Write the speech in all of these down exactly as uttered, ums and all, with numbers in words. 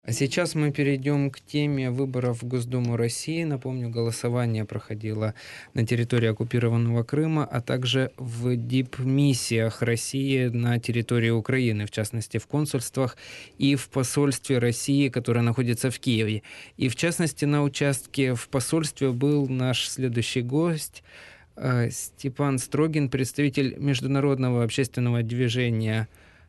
А сейчас мы перейдем к теме выборов в Госдуму России. Напомню, голосование проходило на территории оккупированного Крыма, а также в дипмиссиях России на территории Украины, в частности, в консульствах и в посольстве России, которое находится в Киеве. И, в частности, на участке в посольстве был наш следующий гость э, Степан Строгин, представитель международного общественного движения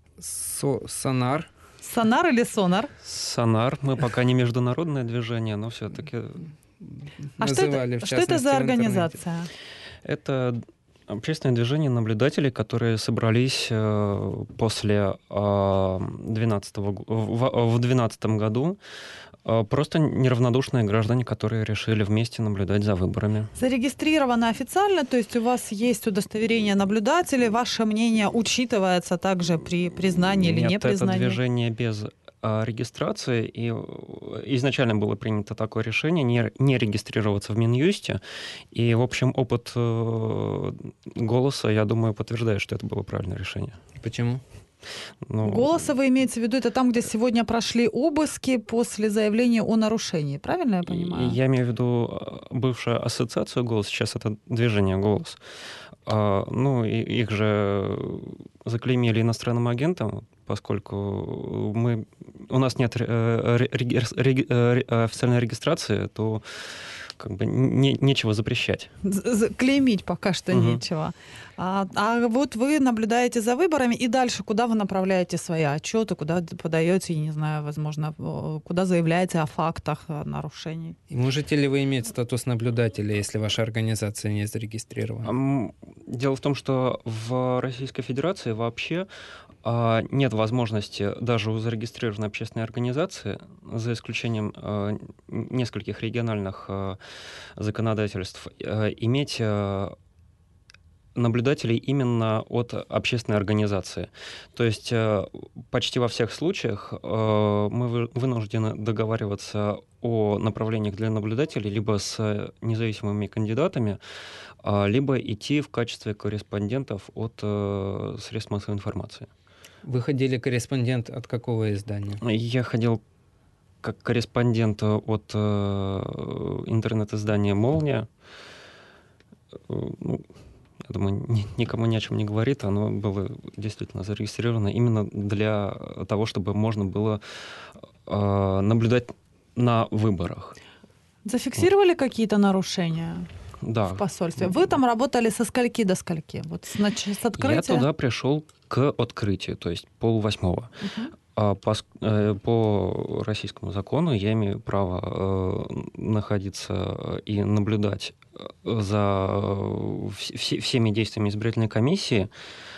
Со- «Сонар». Сонар или сонар? Сонар. Мы пока не международное движение, но все-таки... А что это, что это за организация? Это общественное движение наблюдателей, которые собрались после двенадцатого, в двенадцатом году. Просто неравнодушные граждане, которые решили вместе наблюдать за выборами. Зарегистрировано официально, то есть у вас есть удостоверение наблюдателей, ваше мнение учитывается также при признании или Нет, непризнании? это движение без регистрации, и изначально было принято такое решение не, не регистрироваться в Минюсте, и, в общем, опыт «Голоса», я думаю, подтверждает, что это было правильное решение. Почему? Ну, «Голоса» вы имеете в виду, это там, где сегодня прошли обыски после заявления о нарушении, правильно я понимаю? Я имею в виду бывшую ассоциацию «Голос», сейчас это движение «Голос». Ну, их же заклеймили иностранным агентом, поскольку мы, у нас нет реги, реги, официальной регистрации, то как бы не, нечего запрещать. Клеймить пока что угу. нечего. А, а вот вы наблюдаете за выборами, и дальше куда вы направляете свои отчеты, куда подаете, не знаю, возможно, куда заявляете о фактах нарушений? И можете ли вы иметь статус наблюдателя, если ваша организация не зарегистрирована? Дело в том, что в Российской Федерации вообще нет возможности даже у зарегистрированной общественной организации, за исключением нескольких региональных законодательств, иметь наблюдателей именно от общественной организации. То есть почти во всех случаях мы вынуждены договариваться о направлениях для наблюдателей либо с независимыми кандидатами, либо идти в качестве корреспондентов от средств массовой информации. Вы ходили корреспондент от какого издания? Я ходил как корреспондент от интернет-издания «Молния». Ну, я думаю, никому ни о чем не говорит. Оно было действительно зарегистрировано именно для того, чтобы можно было наблюдать на выборах. Зафиксировали вот какие-то нарушения? Да. В посольстве. Вы там работали со скольки до скольки? Вот с, с открытия? Я туда пришел к открытию, то есть полвосьмого. Uh-huh. По, по российскому закону я имею право находиться и наблюдать за вс- всеми действиями избирательной комиссии.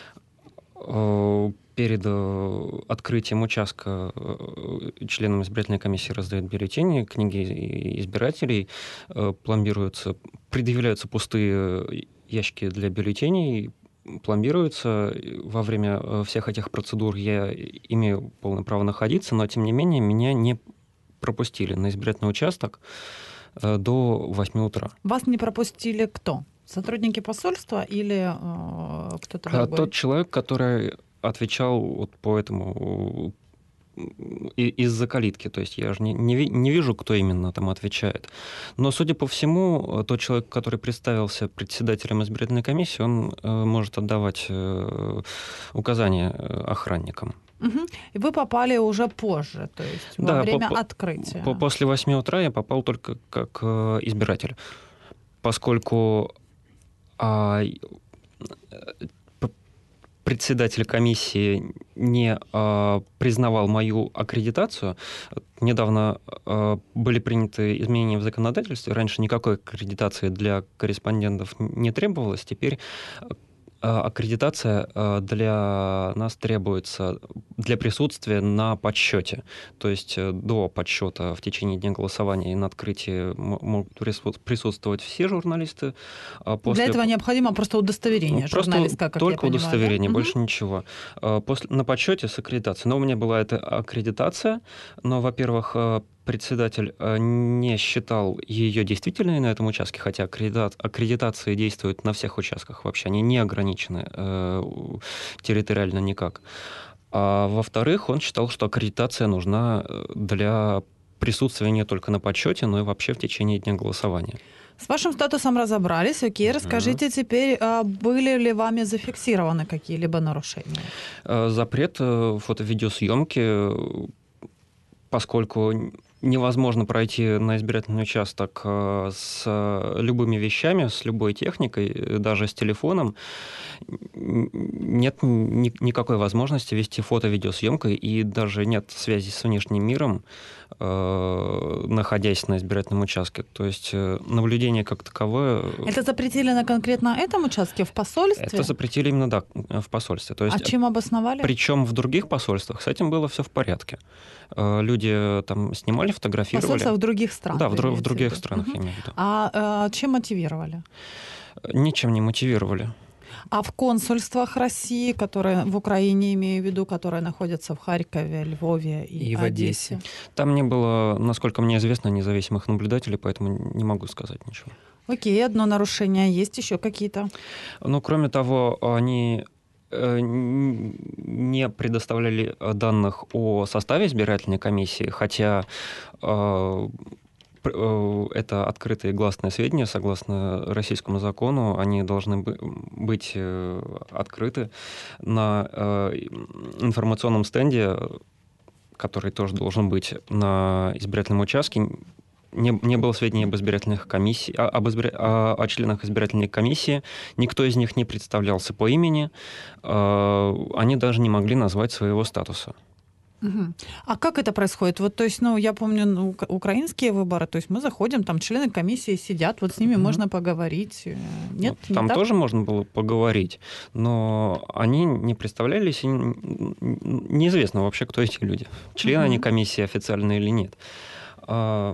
Перед открытием участка членам избирательной комиссии раздают бюллетени, книги избирателей, пломбируются, предъявляются пустые ящики для бюллетеней, пломбируются. Во время всех этих процедур я имею полное право находиться, но, тем не менее, меня не пропустили на избирательный участок до восьми утра. Вас не пропустили кто? Сотрудники посольства или э, кто-то другой? Тот человек, который отвечал вот по этому из-за калитки. То есть я же не, не, не вижу, кто именно там отвечает. Но, судя по всему, тот человек, который представился председателем избирательной комиссии, он э, может отдавать э, указания охранникам. Угу. И вы попали уже позже, то есть во да, время по, открытия. По, после восьми утра я попал только как э, избиратель, поскольку а, председатель комиссии не э, признавал мою аккредитацию. Недавно э, были приняты изменения в законодательстве. Раньше никакой аккредитации для корреспондентов не требовалось. Теперь аккредитация для нас требуется для присутствия на подсчете. То есть до подсчета в течение дня голосования и на открытии могут присутствовать все журналисты. После... Для этого необходимо просто удостоверение просто журналистское, как только я понимаю, удостоверение, да? больше угу. ничего. После, на подсчете с аккредитацией. Но у меня была эта аккредитация, но, во-первых, председатель не считал ее действительной на этом участке, хотя аккредитации действуют на всех участках вообще, они не ограничены э, территориально никак. А во-вторых, он считал, что аккредитация нужна для присутствия не только на подсчете, но и вообще в течение дня голосования. С вашим статусом разобрались. Окей, Мгм. расскажите теперь, а были ли вами зафиксированы какие-либо нарушения? Э, Запрет э, фото-видеосъемки, э, поскольку н- невозможно пройти на избирательный участок э, с э, любыми вещами, с любой техникой, э, даже с телефоном, н- нет ни- никакой возможности вести фото-видеосъемку, и даже нет связи с внешним миром, э, находясь на избирательном участке. То есть э, наблюдение как таковое... э, Это запретили на конкретно этом участке в посольстве? Это запретили именно, да, в посольстве. То А есть, чем обосновали? причем в других посольствах с этим было все в порядке. Э, Люди там снимали, фотографировали. Посольства в других странах. Да, в, вы дру- в имеете других виду? странах, Мгм. я имею в виду. А э, чем мотивировали? Ничем не мотивировали. А в консульствах России, которые в Украине, имею в виду, которые находятся в Харькове, Львове и, И в Одессе? Одессе. Там не было, насколько мне известно, независимых наблюдателей, поэтому не могу сказать ничего. Окей, одно нарушение. Есть еще какие-то? Но, кроме того, они э, н- не предоставляли э, данных о составе избирательной комиссии, хотя э, пр- э, это открытые гласные сведения, согласно российскому закону, они должны бы- быть э, открыты на э, информационном стенде, который тоже должен быть на избирательном участке. Не, не было сведений об избирательных комиссиях, об избира- о, о членах избирательной комиссии. Никто из них не представлялся по имени. Э, Они даже не могли назвать своего статуса. Мгм. А как это происходит? Вот, то есть, ну, я помню ну, ука- украинские выборы, то есть мы заходим, там члены комиссии сидят, вот с ними Мгм. можно поговорить. Э, Нет, Ну, там не так? тоже можно было поговорить, но они не представлялись, и н- н- неизвестно вообще, кто эти люди. Члены они Мгм. комиссии официальные или нет. А,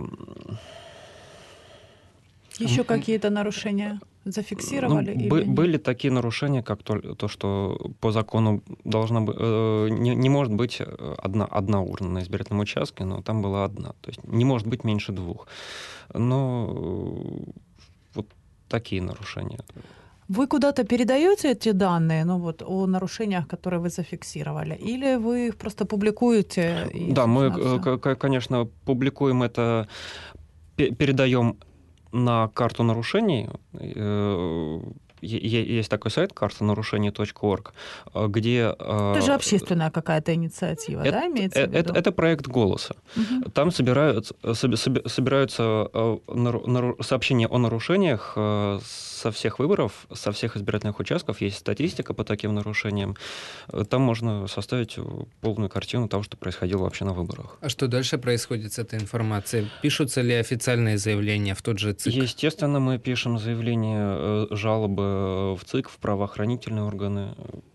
Еще М, какие-то нарушения Ну, зафиксировали? бы- или нет? были такие нарушения, как то, то, что по закону должна бы, э, не, не может быть э, одна, одна урна на избирательном участке, но там была одна. То есть не может быть меньше двух. Но э, вот такие нарушения. Вы куда-то передаете эти данные, ну вот о нарушениях, которые вы зафиксировали, или вы их просто публикуете? И, Да, мы, собственно, э, всё? к- к- конечно, публикуем это, пе- передаем на карту нарушений. Э, е- е- Есть такой сайт карта нарушений точка орг, э, где... Это же э, общественная какая-то инициатива, Это, да, имеется э- в виду? это, это проект «Голоса». Мгм. Там собираются, соби- соби- собираются э, нару- нару- сообщения о нарушениях э, со всех выборов, со всех избирательных участков. Есть статистика по таким нарушениям. Э, Там можно составить э, полную картину того, что происходило вообще на выборах. А что дальше происходит с этой информацией? Пишутся ли официальные заявления в тот же ЦИК? Естественно, мы пишем заявление, э, жалобы в ЦИК, в правоохранительные органы.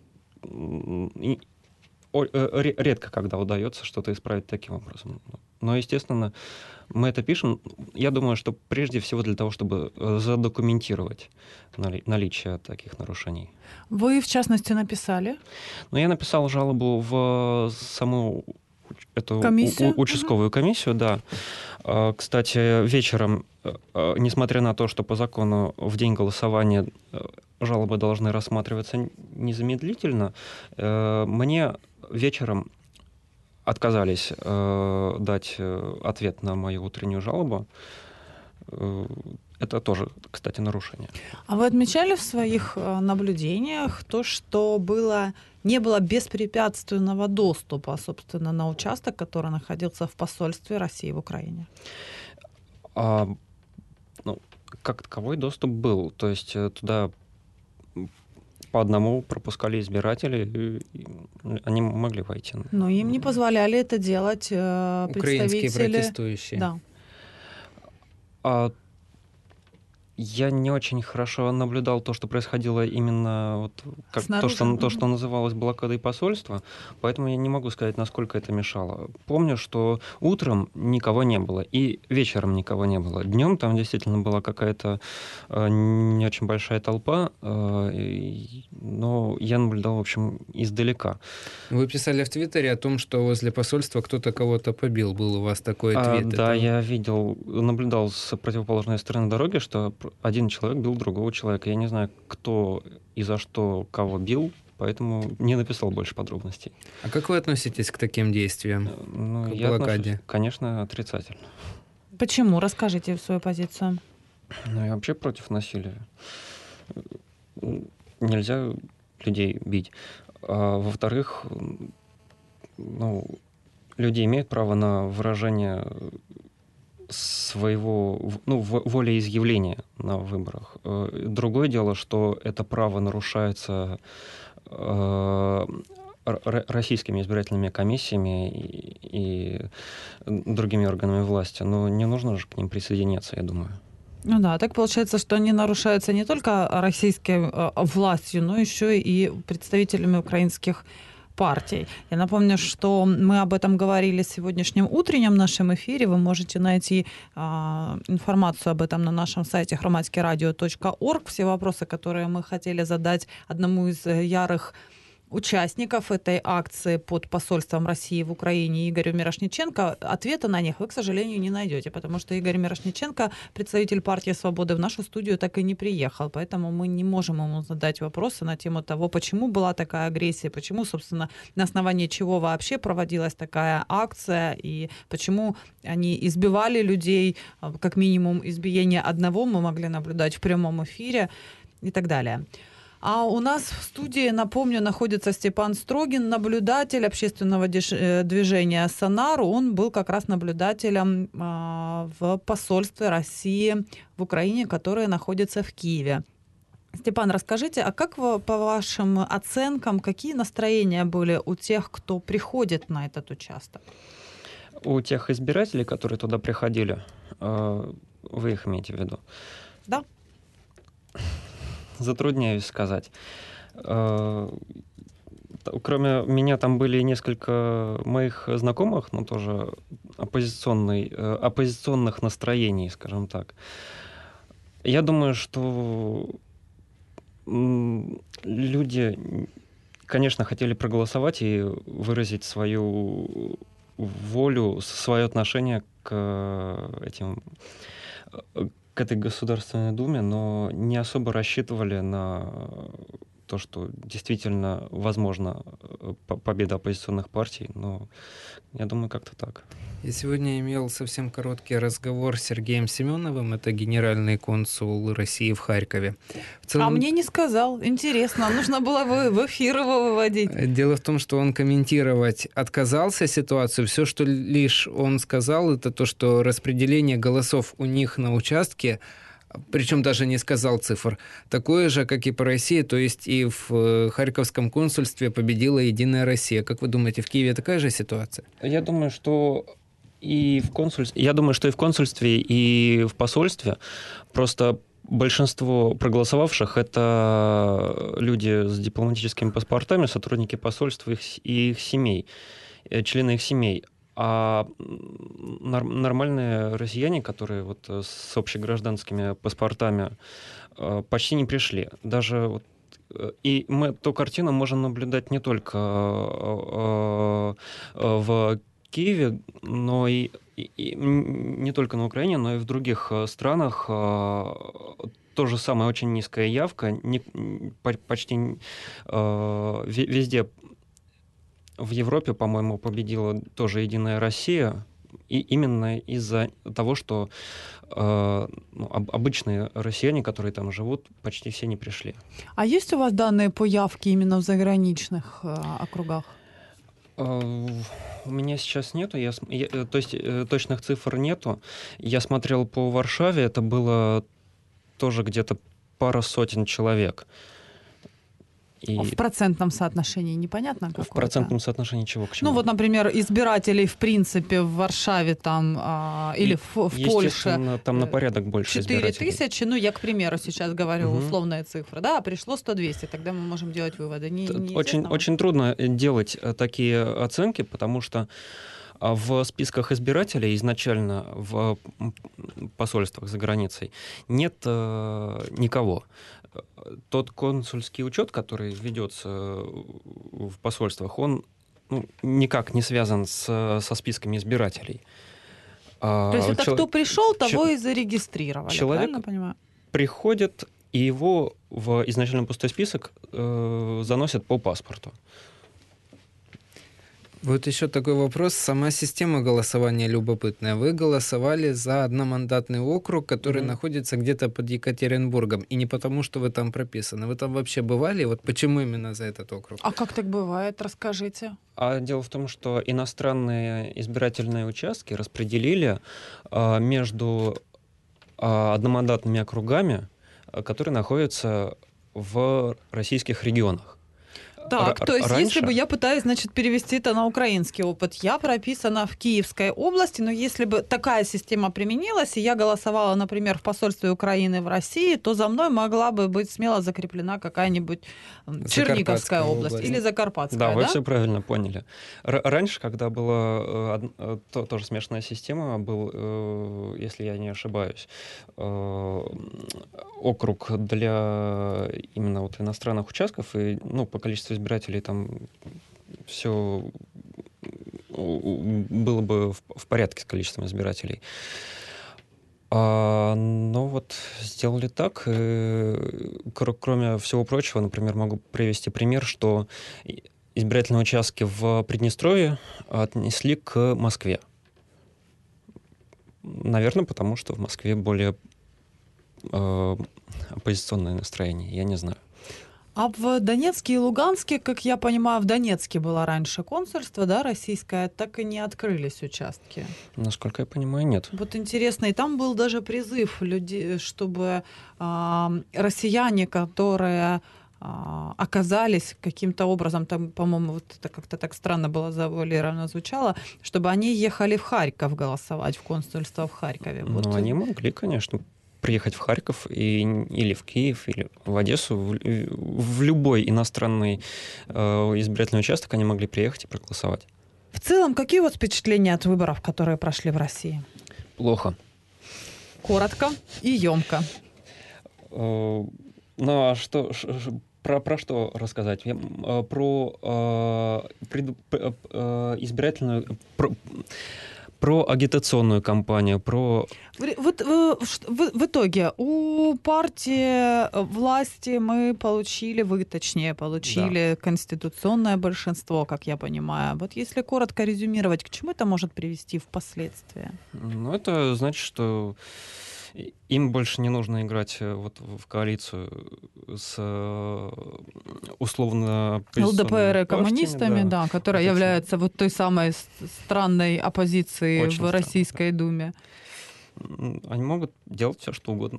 М, И о- э, ре- редко когда удается что-то исправить таким образом. Но, естественно, мы это пишем, я думаю, что прежде всего для того, чтобы э, задокументировать нали- наличие таких нарушений. Вы, в частности, написали? Но я написал жалобу в саму уч- эту у- Комиссию? у- участковую комиссию, да. А, Кстати, вечером, э, э, несмотря на то, что по закону в день голосования э, жалобы должны рассматриваться н- незамедлительно, э, мне вечером отказались э, дать э, ответ на мою утреннюю жалобу. Э, Это тоже, кстати, нарушение. А вы отмечали в своих э, наблюдениях то, что было, не было беспрепятственного доступа, собственно, на участок, который находился в посольстве России в Украине? А, ну, как таковой доступ был. То есть э, туда м, по одному пропускали избиратели, и и они могли войти. Но им не позволяли это делать э, Украинские представители... протестующие. Да. А я не очень хорошо наблюдал то, что происходило именно вот как то, Снаружи? что, то, Мгм. что называлось блокадой посольства, поэтому я не могу сказать, насколько это мешало. Помню, что утром никого не было, и вечером никого не было. Днем там действительно была какая-то э, не очень большая толпа, э, и- но я наблюдал, в общем, издалека. Вы писали в Твиттере о том, что возле посольства кто-то кого-то побил. Был у вас такой А, твит. да, Это- я видел, наблюдал с противоположной стороны дороги, что пр- один человек бил другого человека. Я не знаю, кто и за что кого бил, поэтому не написал больше подробностей. А как вы относитесь к таким действиям? Ну, к я блокаде? отношусь, конечно, отрицательно. Почему? Расскажите свою позицию. Ну, я вообще против насилия. Нельзя людей бить. А, во-вторых, ну, люди имеют право на выражение своего, ну, волеизъявления на выборах. Другое дело, что это право нарушается э, российскими избирательными комиссиями и, и другими органами власти, но не нужно же к ним присоединяться, я думаю. Ну да, так получается, что они нарушаются не только российской э, властью, но еще и представителями украинских партий. Я напомню, что мы об этом говорили в сегодняшнем утреннем нашем эфире. Вы можете найти а, информацию об этом на нашем сайте хроматский радио точка орг. Все вопросы, которые мы хотели задать одному из ярых участников этой акции под посольством России в Украине Игорю Мирошниченко, ответа на них вы, к сожалению, не найдете, потому что Игорь Мирошниченко, представитель партии «Свободы», в нашу студию так и не приехал, поэтому мы не можем ему задать вопросы на тему того, почему была такая агрессия, почему, собственно, на основании чего вообще проводилась такая акция и почему они избивали людей, как минимум избиение одного мы могли наблюдать в прямом эфире и так далее. А у нас в студии, напомню, находится Степан Строгин, наблюдатель общественного движения «Сонар». Он был как раз наблюдателем в посольстве России в Украине, которое находится в Киеве. Степан, расскажите, а как вы, по вашим оценкам, какие настроения были у тех, кто приходит на этот участок? У тех избирателей, которые туда приходили, вы их имеете в виду? Да. Затрудняюсь сказать. Кроме меня там были несколько моих знакомых, но тоже оппозиционной, оппозиционных настроений, скажем так. Я думаю, что люди, конечно, хотели проголосовать и выразить свою волю, свое отношение к этим к этой Государственной Думе, но не особо рассчитывали на то, что действительно возможна победа оппозиционных партий, но я думаю, как-то так. Я сегодня имел совсем короткий разговор с Сергеем Семеновым, это генеральный консул России в Харькове. В целом... А мне не сказал. Интересно, нужно было в эфир его выводить. Дело в том, что он комментировать отказался ситуацию. Все, что лишь он сказал, это то, что распределение голосов у них на участке, причем даже не сказал цифр, такое же, как и по России, то есть и в Харьковском консульстве победила «Единая Россия». Как вы думаете, в Киеве такая же ситуация? Я думаю, что и в консульстве, я думаю, что и в консульстве, и в посольстве просто большинство проголосовавших — это люди с дипломатическими паспортами, сотрудники посольства и их семей, члены их семей. А нормальные россияне, которые вот с общегражданскими паспортами, почти не пришли. Даже вот, и мы эту картину можем наблюдать не только в Киеве, но и, и не только на Украине, но и в других странах. То же самое, очень низкая явка, не, почти везде. В Европе, по-моему, победила тоже «Единая Россия», и именно из-за того, что э, ну, обычные россияне, которые там живут, почти все не пришли. А есть у вас данные по явке именно в заграничных э, округах? Э, у меня сейчас нету, я, я, то есть э, точных цифр нету. Я смотрел по Варшаве, это было тоже где-то пара сотен человек. И в процентном соотношении непонятно какое-то? В процентном соотношении чего к чему? Ну вот, например, избирателей в принципе в Варшаве там а, или в, в Польше. Там на порядок больше избирателей. четыре тысячи, ну я, к примеру, сейчас говорю угу. условные цифры, да, пришло сто-двести, тогда мы можем делать выводы. Не, не очень, очень трудно делать такие оценки, потому что в списках избирателей изначально в посольствах за границей нет э, никого. Тот консульский учет, который ведется в посольствах, он ну, никак не связан с, со списками избирателей. То есть это Чел... кто пришел, того Ч... и зарегистрировали, человек правильно понимаю? Приходит и его в изначально пустой список э, заносят по паспорту. Вот еще такой вопрос. Сама система голосования любопытная. Вы голосовали за одномандатный округ, который mm-hmm. находится где-то под Екатеринбургом. И не потому, что вы там прописаны. Вы там вообще бывали? Вот почему именно за этот округ? А как так бывает? Расскажите. А дело в том, что иностранные избирательные участки распределили а, между а, одномандатными округами, а, которые находятся в российских регионах. Так, Р- то есть раньше... если бы я пытаюсь, значит, перевести это на украинский опыт, я прописана в Киевской области, но если бы такая система применилась, и я голосовала, например, в посольстве Украины в России, то за мной могла бы быть смело закреплена какая-нибудь Черниговская область, область или Закарпатская, да? Да, вы все правильно поняли. Р- раньше, когда была э, то, тоже смешанная система, был, э, если я не ошибаюсь, э, округ для именно вот иностранных участков, и ну, по количеству избирателей там все было бы в, в порядке с количеством избирателей. А, но вот сделали так. И, кроме всего прочего, например, могу привести пример, что избирательные участки в Приднестровье отнесли к Москве. Наверное, потому что в Москве более э, оппозиционное настроение, я не знаю. А в Донецке и Луганске, как я понимаю, в Донецке было раньше консульство, да, российское, так и не открылись участки. Насколько я понимаю, нет. Вот интересно, и там был даже призыв людей, чтобы э, россияне, которые э, оказались каким-то образом, там, по-моему, вот это как-то так странно было завуалировано звучало, чтобы они ехали в Харьков голосовать, в консульство в Харькове. Ну, вот. они могли, конечно, приехать в Харьков и, или в Киев, или в Одессу, в, в любой иностранный э, избирательный участок они могли приехать и проголосовать. В целом, какие у вас впечатления от выборов, которые прошли в России? Плохо. Коротко и ёмко. Э, ну, а что... Ш, ш, Про, про что рассказать? Я, э, про э, пред, э, избирательную... Про, про агитационную кампанию, про... Вот в, в, в итоге у партии власти мы получили, вы точнее получили да. конституционное большинство, как я понимаю. Вот если коротко резюмировать, к чему это может привести впоследствии? Ну, это значит, что им больше не нужно играть вот в коалицию с условно ЛДПР и коммунистами, да, да, которая Оппозиция. является вот той самой странной оппозицией Очень в странно, Российской да. Думе. Они могут делать все, что угодно.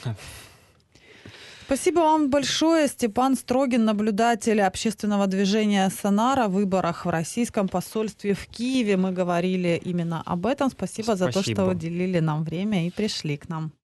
Спасибо вам большое. Степан Строгин, наблюдатель общественного движения «Сонар» о выборах в российском посольстве в Киеве. Мы говорили именно об этом. Спасибо, Спасибо. за то, что уделили нам время и пришли к нам.